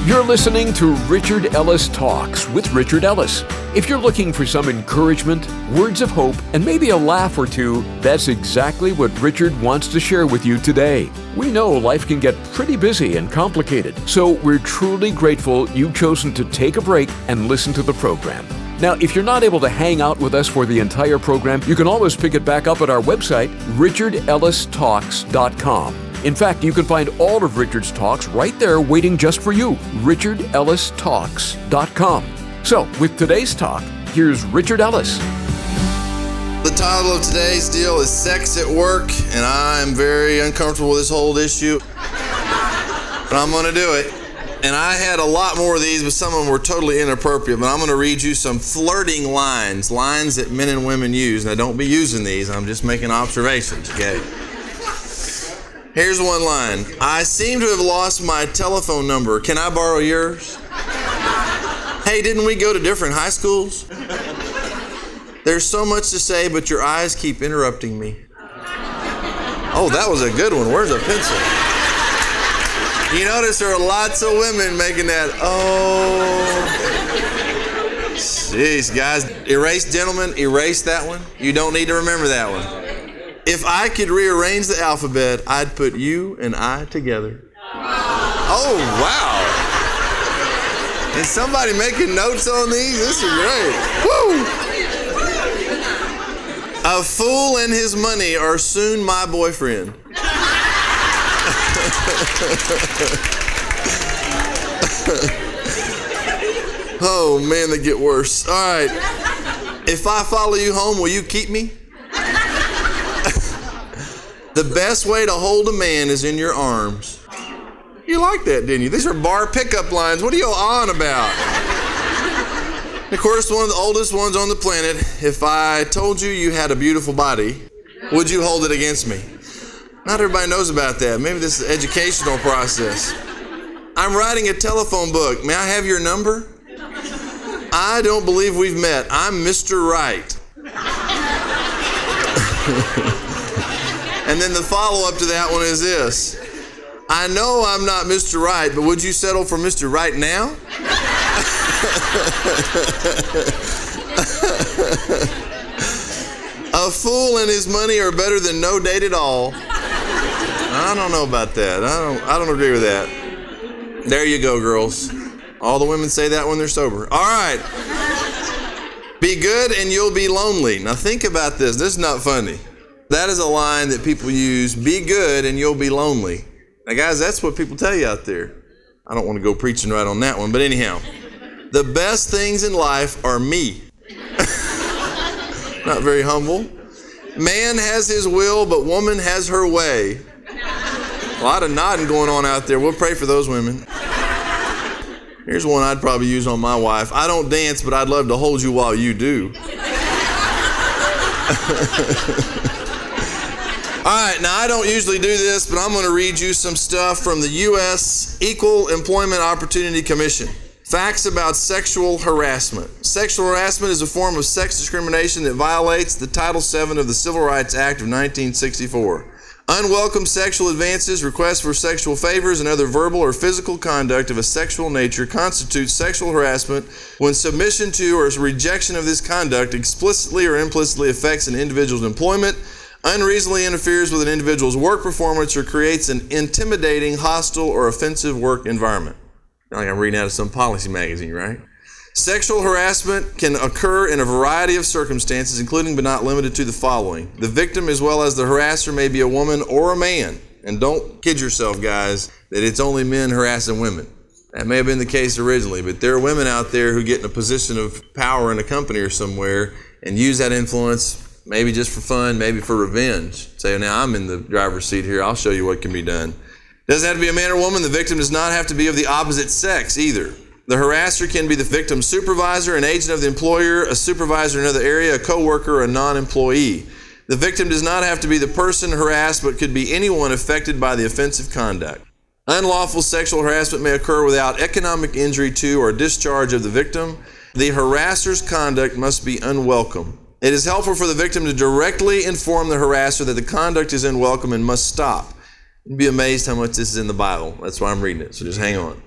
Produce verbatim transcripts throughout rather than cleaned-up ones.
You're listening to Richard Ellis Talks with Richard Ellis. If you're looking for some encouragement, words of hope, and maybe a laugh or two, that's exactly what Richard wants to share with you today. We know life can get pretty busy and complicated, so we're truly grateful you've chosen to take a break and listen to the program. Now, if you're not able to hang out with us for the entire program, you can always pick it back up at our website, richard ellis talks dot com. In fact, you can find all of Richard's talks right there waiting just for you, richard ellis talks dot com. So, with today's talk, here's Richard Ellis. The title of today's deal is Sex at Work, and I'm very uncomfortable with this whole issue, but I'm going to do it. And I had a lot more of these, but some of them were totally inappropriate, but I'm going to read you some flirting lines, lines that men and women use. Now, don't be using these. I'm just making observations, okay? Here's one line. I seem to have lost my telephone number. Can I borrow yours? Hey, didn't we go to different high schools? There's so much to say, but your eyes keep interrupting me. Oh, that was a good one. Where's a pencil? You notice there are lots of women making that, oh. Jeez, guys. Erase, gentlemen, erase that one. You don't need to remember that one. If I could rearrange the alphabet, I'd put you and I together. Oh, wow. Is somebody making notes on these? This is great. Woo! A fool and his money are soon my boyfriend. Oh, man, they get worse. All right. If I follow you home, will you keep me? The best way to hold a man is in your arms. You like that, didn't you? These are bar pickup lines. What are you on about? Of course, one of the oldest ones on the planet. If I told you you had a beautiful body, would you hold it against me? Not everybody knows about that. Maybe this is an educational process. I'm writing a telephone book. May I have your number? I don't believe we've met. I'm Mister Right. And then the follow-up to that one is this. I know I'm not Mister Right, but would you settle for Mister Right now? A fool and his money are better than no date at all. I don't know about that. I don't I don't agree with that. There you go, girls. All the women say that when they're sober. All right. Be good and you'll be lonely. Now think about this. This is not funny. That is a line that people use, be good and you'll be lonely. Now guys, that's what people tell you out there. I don't want to go preaching right on that one, but anyhow. The best things in life are me. Not very humble. Man has his will, but woman has her way. A lot of nodding going on out there. We'll pray for those women. Here's one I'd probably use on my wife. I don't dance, but I'd love to hold you while you do. All right, now I don't usually do this, but I'm going to read you some stuff from the U S Equal Employment Opportunity Commission. Facts about sexual harassment. Sexual harassment is a form of sex discrimination that violates the Title seven of the Civil Rights Act of nineteen sixty-four. Unwelcome sexual advances, requests for sexual favors, and other verbal or physical conduct of a sexual nature constitutes sexual harassment when submission to or rejection of this conduct explicitly or implicitly affects an individual's employment, unreasonably interferes with an individual's work performance, or creates an intimidating, hostile, or offensive work environment. Like I'm reading out of some policy magazine, right? Sexual harassment can occur in a variety of circumstances, including but not limited to the following. The victim as well as the harasser may be a woman or a man. And don't kid yourself, guys, that it's only men harassing women. That may have been the case originally, but there are women out there who get in a position of power in a company or somewhere and use that influence maybe just for fun, maybe for revenge. Say, now I'm in the driver's seat here. I'll show you what can be done. Doesn't have to be a man or woman. The victim does not have to be of the opposite sex either. The harasser can be the victim's supervisor, an agent of the employer, a supervisor in another area, a coworker, or a non-employee. The victim does not have to be the person harassed, but could be anyone affected by the offensive conduct. Unlawful sexual harassment may occur without economic injury to or discharge of the victim. The harasser's conduct must be unwelcome. It is helpful for the victim to directly inform the harasser that the conduct is unwelcome and must stop. You'd be amazed how much this is in the Bible. That's why I'm reading it, so just hang on.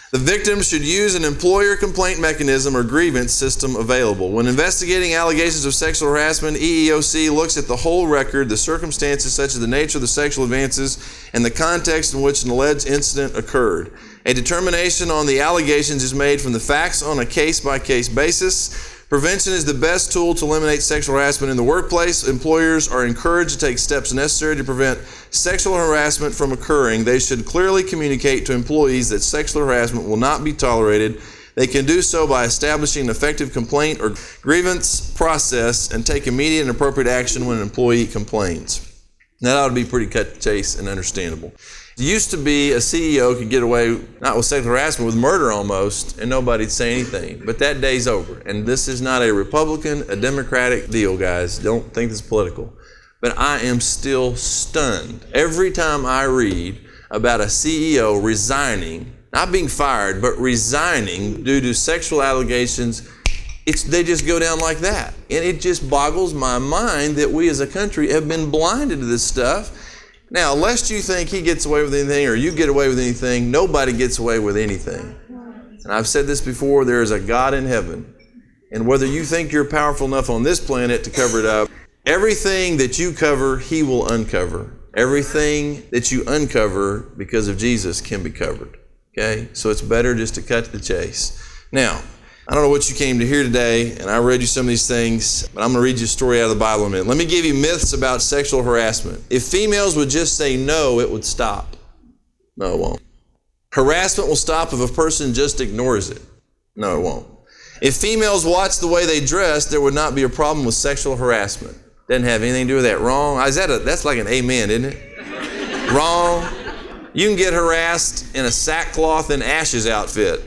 The victim should use an employer complaint mechanism or grievance system available. When investigating allegations of sexual harassment, E E O C looks at the whole record, the circumstances such as the nature of the sexual advances, and the context in which an alleged incident occurred. A determination on the allegations is made from the facts on a case-by-case basis. Prevention is the best tool to eliminate sexual harassment in the workplace. Employers are encouraged to take steps necessary to prevent sexual harassment from occurring. They should clearly communicate to employees that sexual harassment will not be tolerated. They can do so by establishing an effective complaint or grievance process and take immediate and appropriate action when an employee complains. Now, that would be pretty cut to chase and understandable. It used to be a C E O could get away, not with sexual harassment, with murder almost, and nobody'd say anything. But that day's over. And this is not a Republican, a Democratic deal, guys. Don't think this is political. But I am still stunned every time I read about a C E O resigning, not being fired, but resigning due to sexual allegations. It's, they just go down like that. And it just boggles my mind that we as a country have been blinded to this stuff. Now, lest you think he gets away with anything or you get away with anything, nobody gets away with anything. And I've said this before, there is a God in heaven. And whether you think you're powerful enough on this planet to cover it up, everything that you cover, he will uncover. Everything that you uncover because of Jesus can be covered. Okay? So it's better just to cut to the chase. Now, I don't know what you came to hear today, and I read you some of these things, but I'm going to read you a story out of the Bible in a minute. Let me give you myths about sexual harassment. If females would just say no, it would stop. No, it won't. Harassment will stop if a person just ignores it. No, it won't. If females watch the way they dress, there would not be a problem with sexual harassment. Doesn't have anything to do with that. Wrong? Is that a, that's like an amen, isn't it? Wrong. You can get harassed in a sackcloth and ashes outfit.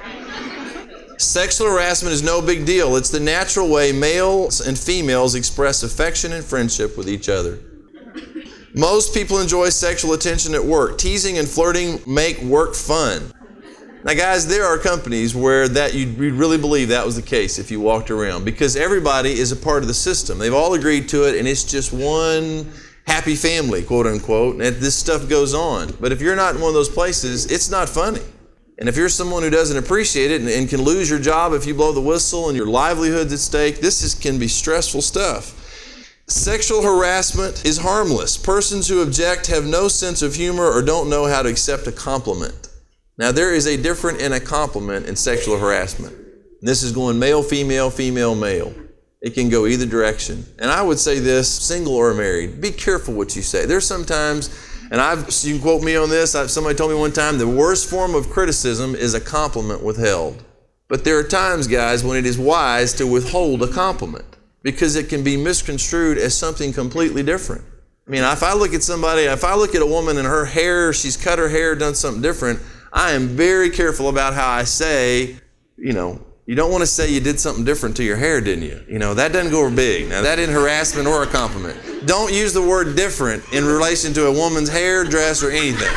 Sexual harassment is no big deal. It's the natural way males and females express affection and friendship with each other. Most people enjoy sexual attention at work. Teasing and flirting make work fun. Now, guys, there are companies where that you'd really believe that was the case if you walked around, because everybody is a part of the system. They've all agreed to it, and it's just one happy family, quote unquote, and this stuff goes on. But if you're not in one of those places, it's not funny. And if you're someone who doesn't appreciate it and, and can lose your job if you blow the whistle and your livelihood's at stake, this is, can be stressful stuff. Sexual harassment is harmless. Persons who object have no sense of humor or don't know how to accept a compliment. Now, there is a difference in a compliment in sexual harassment. This is going male, female, female, male. It can go either direction. And I would say this, single or married, be careful what you say. There's sometimes, and I've, you can quote me on this, I've, somebody told me one time, the worst form of criticism is a compliment withheld. But there are times, guys, when it is wise to withhold a compliment because it can be misconstrued as something completely different. I mean, if I look at somebody, if I look at a woman and her hair, she's cut her hair, done something different, I am very careful about how I say, you know, you don't want to say you did something different to your hair, didn't you? You know, that doesn't go over big. Now, that isn't harassment or a compliment. Don't use the word different in relation to a woman's hair, dress, or anything.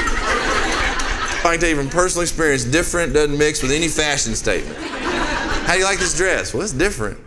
I can tell you from personal experience, different doesn't mix with any fashion statement. How do you like this dress? Well, it's different.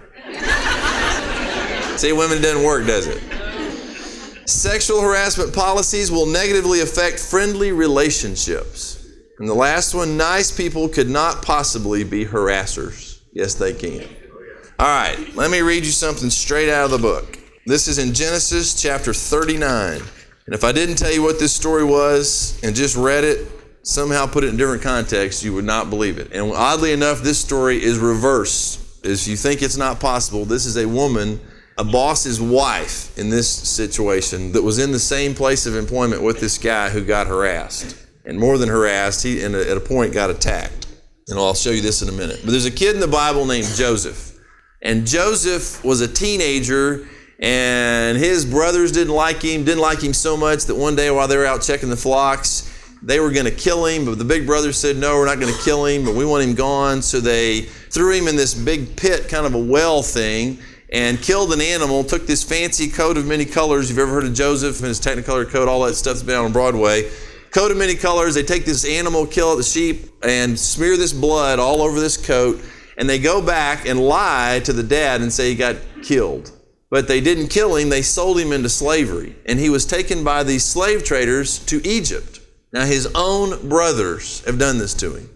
See, women, it doesn't work, does it? Sexual harassment policies will negatively affect friendly relationships. And the last one, nice people could not possibly be harassers. Yes, they can. All right, let me read you something straight out of the book. This is in Genesis chapter thirty-nine. And if I didn't tell you what this story was and just read it, somehow put it in different context, you would not believe it. And oddly enough, this story is reverse. If you think it's not possible, this is a woman, a boss's wife in this situation that was in the same place of employment with this guy who got harassed. And more than harassed, he and at a point got attacked. And I'll show you this in a minute. But there's a kid in the Bible named Joseph. And Joseph was a teenager, and his brothers didn't like him, didn't like him so much that one day while they were out checking the flocks, they were going to kill him, but the big brothers said, no, we're not going to kill him, but we want him gone. So they threw him in this big pit, kind of a well thing, and killed an animal, took this fancy coat of many colors. You've ever heard of Joseph and his Technicolor coat, all that stuff's been on Broadway. Coat of many colors. They take this animal, kill the sheep, and smear this blood all over this coat, and they go back and lie to the dad and say he got killed. But they didn't kill him, they sold him into slavery. And he was taken by these slave traders to Egypt. Now his own brothers have done this to him.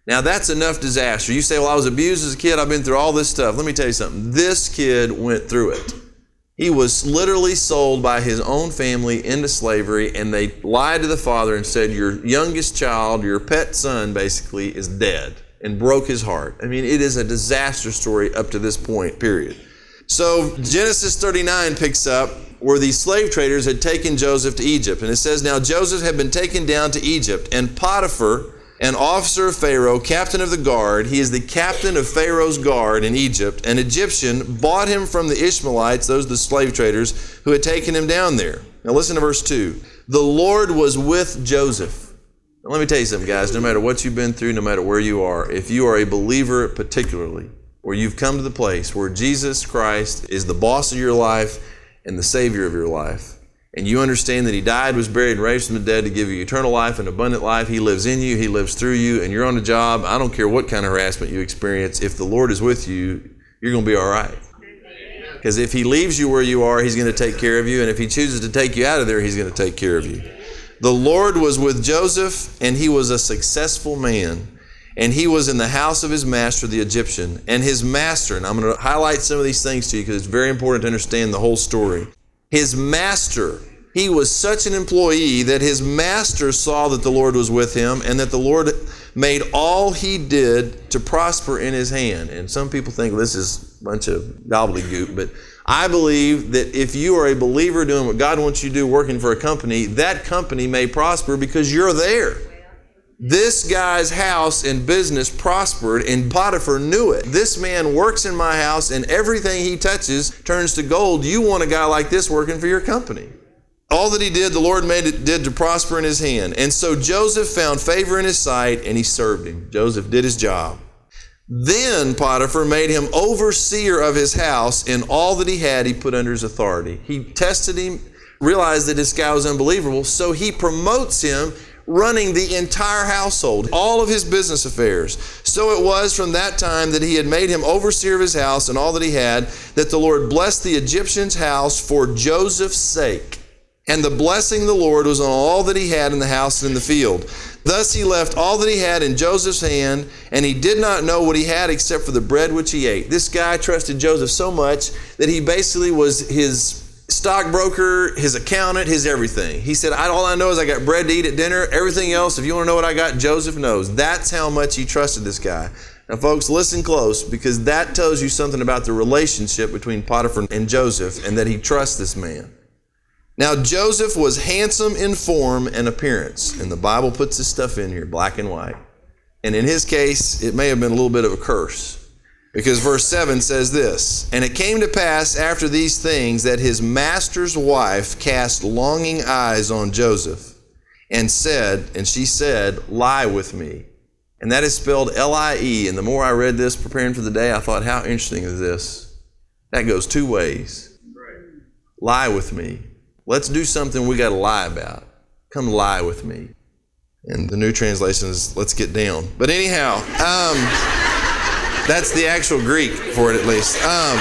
Now that's enough disaster. You say, well, I was abused as a kid. I've been through all this stuff. Let me tell you something. This kid went through it. He was literally sold by his own family into slavery, and they lied to the father and said, your youngest child, your pet son basically, is dead, and broke his heart. I mean, it is a disaster story up to this point, period. So Genesis thirty-nine picks up where these slave traders had taken Joseph to Egypt. And it says, now Joseph had been taken down to Egypt, and Potiphar, an officer of Pharaoh, captain of the guard, he is the captain of Pharaoh's guard in Egypt, an Egyptian, bought him from the Ishmaelites, those are the slave traders, who had taken him down there. Now listen to verse two. The Lord was with Joseph. Now let me tell you something, guys. No matter what you've been through, no matter where you are, if you are a believer particularly, where you've come to the place where Jesus Christ is the boss of your life and the Savior of your life, and you understand that He died, was buried, and raised from the dead to give you eternal life and abundant life. He lives in you. He lives through you. And you're on a job. I don't care what kind of harassment you experience. If the Lord is with you, you're going to be all right. Because if He leaves you where you are, He's going to take care of you. And if He chooses to take you out of there, He's going to take care of you. The Lord was with Joseph, and he was a successful man. And he was in the house of his master, the Egyptian. And his master, and I'm going to highlight some of these things to you because it's very important to understand the whole story. His master, he was such an employee that his master saw that the Lord was with him and that the Lord made all he did to prosper in his hand. And some people think well, this is a bunch of gobbledygook, but I believe that if you are a believer doing what God wants you to do, working for a company, that company may prosper because you're there. This guy's house and business prospered, and Potiphar knew it. This man works in my house, and everything he touches turns to gold. You want a guy like this working for your company. All that he did, the Lord made it did to prosper in his hand. And so Joseph found favor in his sight, and he served him. Joseph did his job. Then Potiphar made him overseer of his house, and all that he had he put under his authority. He tested him, realized that this guy was unbelievable, so he promotes him, running the entire household, all of his business affairs. So it was from that time that he had made him overseer of his house and all that he had, that the Lord blessed the Egyptian's house for Joseph's sake. And the blessing of the Lord was on all that he had in the house and in the field. Thus he left all that he had in Joseph's hand, and he did not know what he had except for the bread which he ate. This guy trusted Joseph so much that he basically was his stockbroker, his accountant, his everything. He said, I, all I know is I got bread to eat at dinner. Everything else, if you want to know what I got, Joseph knows. That's how much he trusted this guy. Now, folks, listen close, because that tells you something about the relationship between Potiphar and Joseph, and that he trusts this man. Now, Joseph was handsome in form and appearance, and the Bible puts this stuff in here, black and white. And in his case, it may have been a little bit of a curse. Because verse seven says this, and it came to pass after these things that his master's wife cast longing eyes on Joseph and said, and she said, lie with me. And that is spelled L I E. And the more I read this preparing for the day, I thought, how interesting is this? That goes two ways. Lie with me. Let's do something we got to lie about. Come lie with me. And the New Translation is, let's get down. But anyhow, um... that's the actual Greek for it, at least. Um,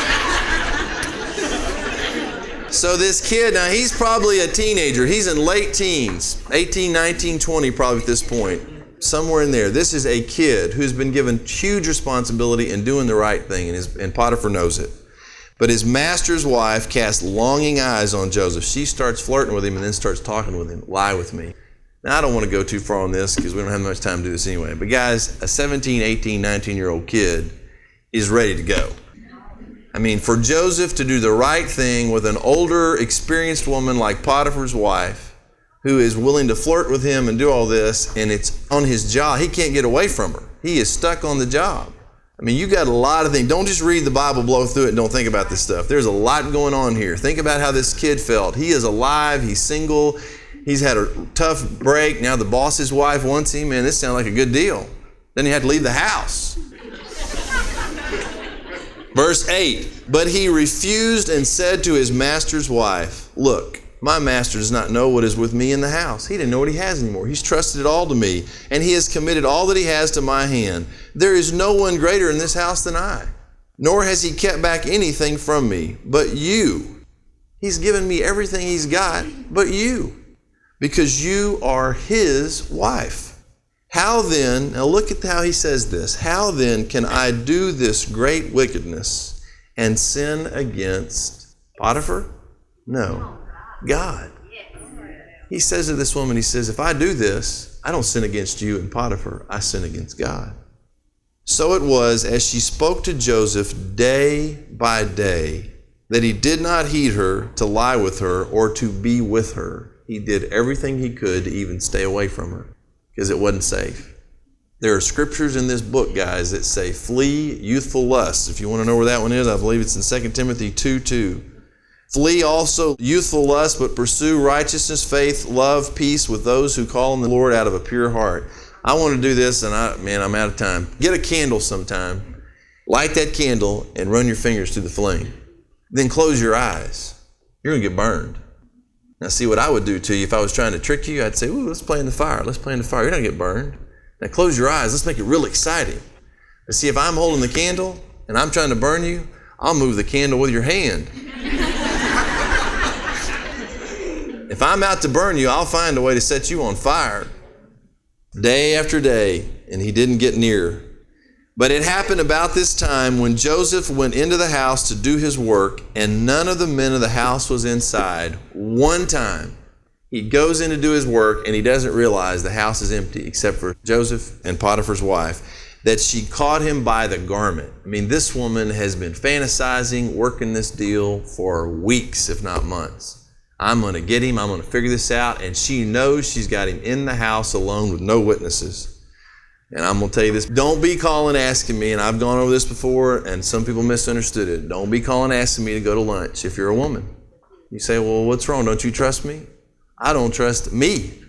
so this kid, now he's probably a teenager. He's in late teens, eighteen, nineteen, twenty probably at this point. Somewhere in there. This is a kid who's been given huge responsibility in doing the right thing, and, his, and Potiphar knows it. But his master's wife casts longing eyes on Joseph. She starts flirting with him and then starts talking with him. Lie with me. Now, I don't want to go too far on this because we don't have much time to do this anyway. But guys, a seventeen, eighteen, nineteen-year-old kid is ready to go. I mean, for Joseph to do the right thing with an older, experienced woman like Potiphar's wife, who is willing to flirt with him and do all this, and it's on his job. He can't get away from her. He is stuck on the job. I mean, you got a lot of things. Don't just read the Bible, blow through it, and don't think about this stuff. There's a lot going on here. Think about how this kid felt. He is alive. He's single. He's had a tough break. Now the boss's wife wants him. Man, this sounds like a good deal. Then he had to leave the house. Verse eight, but he refused and said to his master's wife, look, my master does not know what is with me in the house. He didn't know what he has anymore. He's trusted it all to me, and he has committed all that he has to my hand. There is no one greater in this house than I, nor has he kept back anything from me, but you. He's given me everything he's got, but you. Because you are his wife. How then, now look at how he says this, how then can I do this great wickedness and sin against Potiphar? No, God. He says to this woman, he says, if I do this, I don't sin against you and Potiphar, I sin against God. So it was as she spoke to Joseph day by day that he did not heed her to lie with her or to be with her. He did everything he could to even stay away from her because it wasn't safe. There are scriptures in this book, guys, that say flee youthful lusts. If you want to know where that one is, I believe it's in Second Timothy two two. Flee also youthful lust, but pursue righteousness, faith, love, peace with those who call on the Lord out of a pure heart. I want to do this, and I, man, I'm out of time. Get a candle sometime. Light that candle and run your fingers through the flame. Then close your eyes. You're going to get burned. Now, see what I would do to you if I was trying to trick you. I'd say, ooh, let's play in the fire. Let's play in the fire. You're not going to get burned. Now, close your eyes. Let's make it real exciting. Now, see, if I'm holding the candle and I'm trying to burn you, I'll move the candle with your hand. If I'm out to burn you, I'll find a way to set you on fire. Day after day, and he didn't get near. But it happened about this time when Joseph went into the house to do his work, and none of the men of the house was inside. One time, he goes in to do his work, and he doesn't realize the house is empty except for Joseph and Potiphar's wife, that she caught him by the garment. I mean, this woman has been fantasizing, working this deal for weeks, if not months. I'm going to get him. I'm going to figure this out. And she knows she's got him in the house alone with no witnesses. And I'm going to tell you this. Don't be calling asking me, and I've gone over this before, and some people misunderstood it. Don't be calling asking me to go to lunch if you're a woman. You say, well, what's wrong? Don't you trust me? I don't trust me.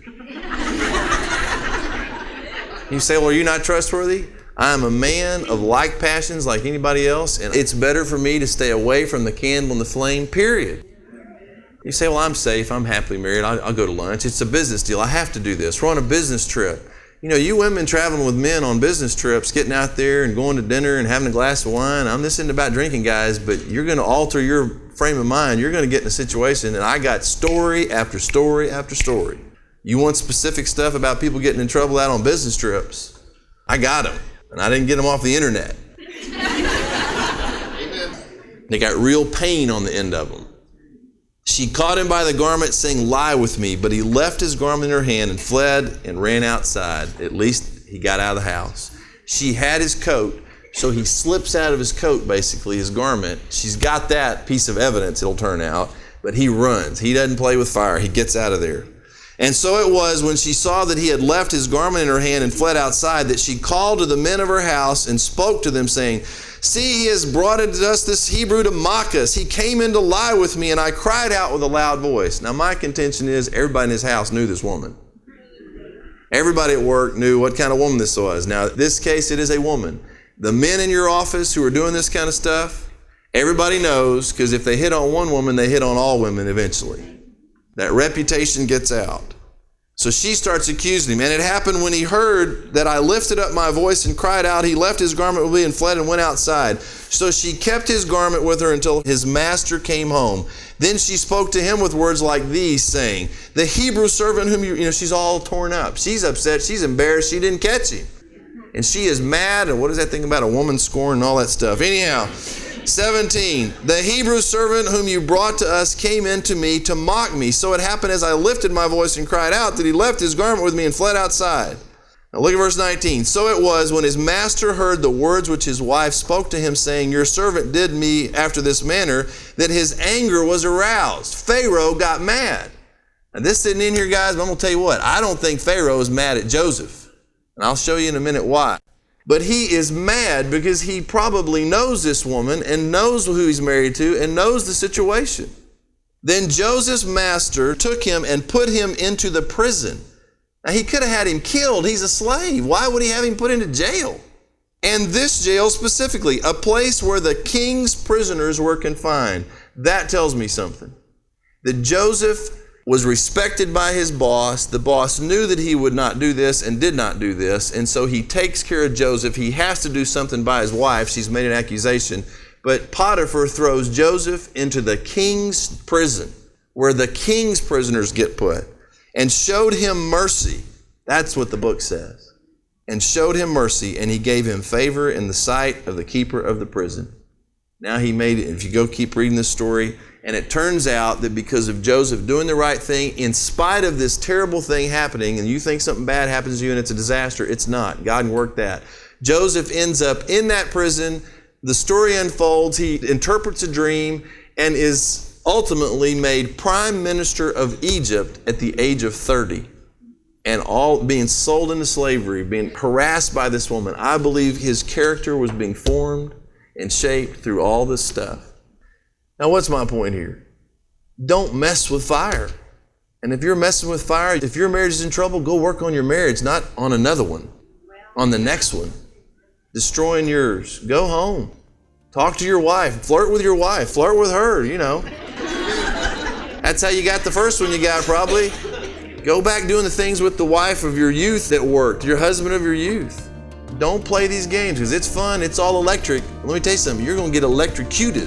You say, well, are you not trustworthy? I'm a man of like passions like anybody else, and it's better for me to stay away from the candle and the flame, period. You say, well, I'm safe. I'm happily married. I'll, I'll go to lunch. It's a business deal. I have to do this. We're on a business trip. You know, you women traveling with men on business trips, getting out there and going to dinner and having a glass of wine. I'm just into about drinking, guys, but you're going to alter your frame of mind. You're going to get in a situation, and I got story after story after story. You want specific stuff about people getting in trouble out on business trips? I got them, and I didn't get them off the internet. They got real pain on the end of them. She caught him by the garment, saying, lie with me. But he left his garment in her hand and fled and ran outside. At least he got out of the house. She had his coat, so he slips out of his coat, basically, his garment. She's got that piece of evidence, it'll turn out. But he runs. He doesn't play with fire. He gets out of there. And so it was when she saw that he had left his garment in her hand and fled outside that she called to the men of her house and spoke to them, saying, see, he has brought us this Hebrew to mock us. He came in to lie with me, and I cried out with a loud voice. Now, my contention is everybody in his house knew this woman. Everybody at work knew what kind of woman this was. Now, in this case, it is a woman. The men in your office who are doing this kind of stuff, everybody knows, because if they hit on one woman, they hit on all women eventually. That reputation gets out. So she starts accusing him. And it happened when he heard that I lifted up my voice and cried out, he left his garment with me and fled and went outside. So she kept his garment with her until his master came home. Then she spoke to him with words like these, saying, the Hebrew servant whom you, you know, she's all torn up. She's upset. She's embarrassed. She didn't catch him. And she is mad. And what is that thing about a woman scorn and all that stuff? Anyhow, seventeen, the Hebrew servant whom you brought to us came in to me to mock me. So it happened as I lifted my voice and cried out that he left his garment with me and fled outside. Now look at verse nineteen. So it was when his master heard the words which his wife spoke to him, saying, your servant did me after this manner, that his anger was aroused. Pharaoh got mad. Now this isn't in here, guys, but I'm going to tell you what. I don't think Pharaoh is mad at Joseph. And I'll show you in a minute why. But he is mad because he probably knows this woman and knows who he's married to and knows the situation. Then Joseph's master took him and put him into the prison. Now he could have had him killed. He's a slave. Why would he have him put into jail? And this jail specifically, a place where the king's prisoners were confined. That tells me something. That Joseph was respected by his boss. The boss knew that he would not do this and did not do this. And so he takes care of Joseph. He has to do something by his wife. She's made an accusation. But Potiphar throws Joseph into the king's prison, where the king's prisoners get put, and showed him mercy. That's what the book says. and showed him mercy, and he gave him favor in the sight of the keeper of the prison. Now he made it. If you go keep reading this story, and it turns out that because of Joseph doing the right thing, in spite of this terrible thing happening, and you think something bad happens to you and it's a disaster, it's not. God can work that. Joseph ends up in that prison. The story unfolds. He interprets a dream and is ultimately made prime minister of Egypt at the age of thirty. And all being sold into slavery, being harassed by this woman. I believe his character was being formed and shaped through all this stuff. Now, what's my point here? Don't mess with fire. And if you're messing with fire, if your marriage is in trouble, go work on your marriage, not on another one, on the next one. Destroying yours. Go home. Talk to your wife. Flirt with your wife. Flirt with her, you know. That's how you got the first one you got, probably. Go back doing the things with the wife of your youth that worked, your husband of your youth. Don't play these games because it's fun. It's all electric. Let me tell you something. You're going to get electrocuted.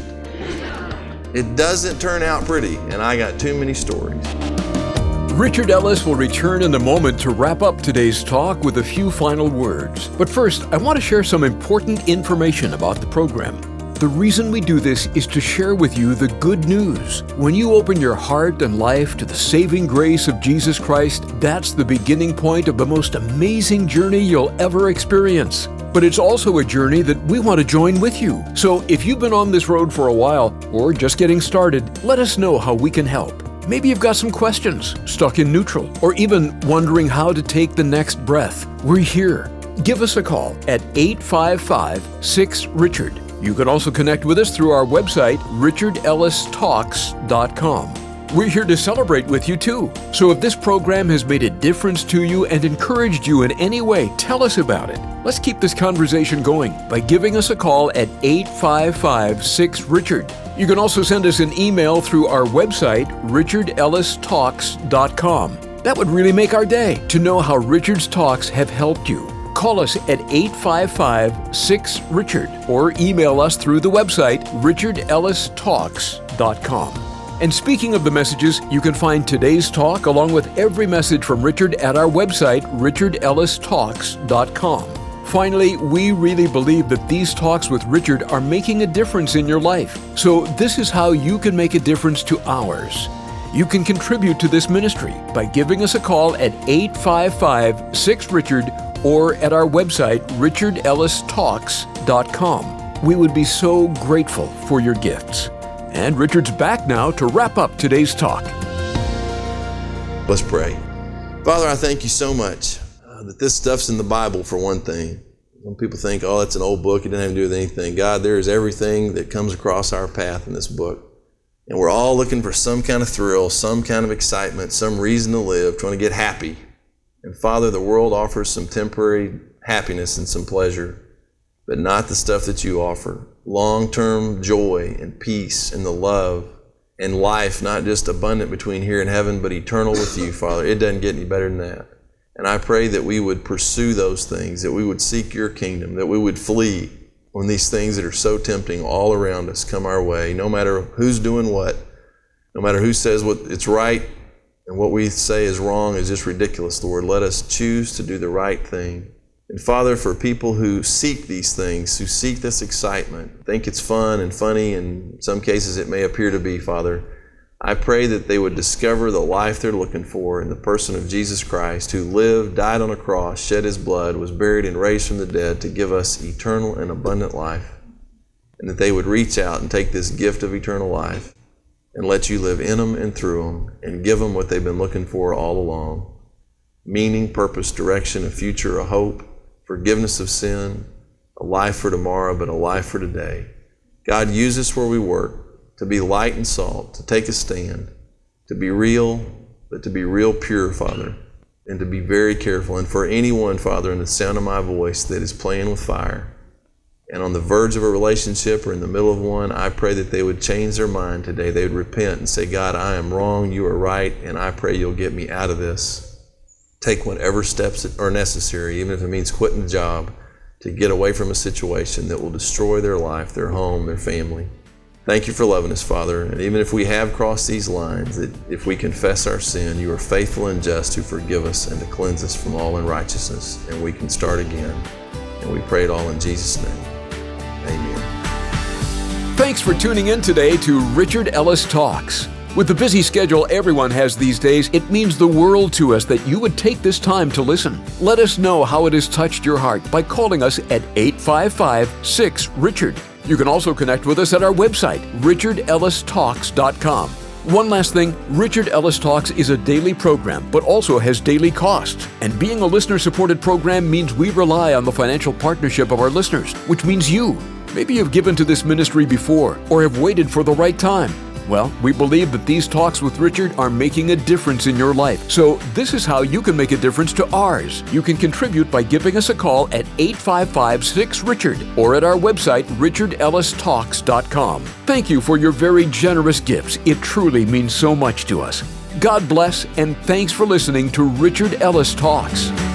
It doesn't turn out pretty, and I got too many stories. Richard Ellis will return in a moment to wrap up today's talk with a few final words. But first, I want to share some important information about the program. The reason we do this is to share with you the good news. When you open your heart and life to the saving grace of Jesus Christ, that's the beginning point of the most amazing journey you'll ever experience. But it's also a journey that we want to join with you. So if you've been on this road for a while or just getting started, let us know how we can help. Maybe you've got some questions, stuck in neutral, or even wondering how to take the next breath. We're here. Give us a call at eight five five, six, Richard. You can also connect with us through our website, richard ellis talks dot com. We're here to celebrate with you too. So if this program has made a difference to you and encouraged you in any way, tell us about it. Let's keep this conversation going by giving us a call at eight five five, six, Richard. You can also send us an email through our website, richard ellis talks dot com. That would really make our day to know how Richard's Talks have helped you. Call us at eight five five, six, Richard or email us through the website, richard ellis talks dot com. And speaking of the messages, you can find today's talk along with every message from Richard at our website, richard ellis talks dot com. Finally, we really believe that these talks with Richard are making a difference in your life. So this is how you can make a difference to ours. You can contribute to this ministry by giving us a call at eight five five, six, Richard or at our website, richard ellis talks dot com. We would be so grateful for your gifts. And Richard's back now to wrap up today's talk. Let's pray. Father, I thank you so much uh, that this stuff's in the Bible for one thing. Some people think, oh, that's an old book. It doesn't have to do with anything. God, there is everything that comes across our path in this book. And we're all looking for some kind of thrill, some kind of excitement, some reason to live, trying to get happy. And Father, the world offers some temporary happiness and some pleasure, but not the stuff that you offer. Long-term joy and peace and the love and life, not just abundant between here and heaven, but eternal with you, Father. It doesn't get any better than that. And I pray that we would pursue those things, that we would seek your kingdom, that we would flee when these things that are so tempting all around us come our way, no matter who's doing what, no matter who says what it's right, and what we say is wrong is just ridiculous, Lord. Let us choose to do the right thing. And Father, for people who seek these things, who seek this excitement, think it's fun and funny, and in some cases it may appear to be, Father, I pray that they would discover the life they're looking for in the person of Jesus Christ, who lived, died on a cross, shed his blood, was buried and raised from the dead to give us eternal and abundant life. And that they would reach out and take this gift of eternal life and let you live in them and through them and give them what they've been looking for all along. Meaning, purpose, direction, a future, a hope, forgiveness of sin, a life for tomorrow, but a life for today. God, use us where we work to be light and salt, to take a stand, to be real, but to be real pure, Father, and to be very careful. And for anyone, Father, in the sound of my voice that is playing with fire, and on the verge of a relationship or in the middle of one, I pray that they would change their mind today. They would repent and say, God, I am wrong, you are right, and I pray you'll get me out of this. Take whatever steps are necessary, even if it means quitting the job, to get away from a situation that will destroy their life, their home, their family. Thank you for loving us, Father. And even if we have crossed these lines, that if we confess our sin, you are faithful and just to forgive us and to cleanse us from all unrighteousness, and we can start again. And we pray it all in Jesus' name. Amen. Thanks for tuning in today to Richard Ellis Talks. With the busy schedule everyone has these days, it means the world to us that you would take this time to listen. Let us know how it has touched your heart by calling us at eight five five, six, Richard. You can also connect with us at our website, richard ellis talks dot com. One last thing, Richard Ellis Talks is a daily program, but also has daily costs. And being a listener-supported program means we rely on the financial partnership of our listeners, which means you. Maybe you've given to this ministry before, or have waited for the right time. Well, we believe that these talks with Richard are making a difference in your life. So this is how you can make a difference to ours. You can contribute by giving us a call at eight five five, six, Richard or at our website, richard ellis talks dot com. Thank you for your very generous gifts. It truly means so much to us. God bless, and thanks for listening to Richard Ellis Talks.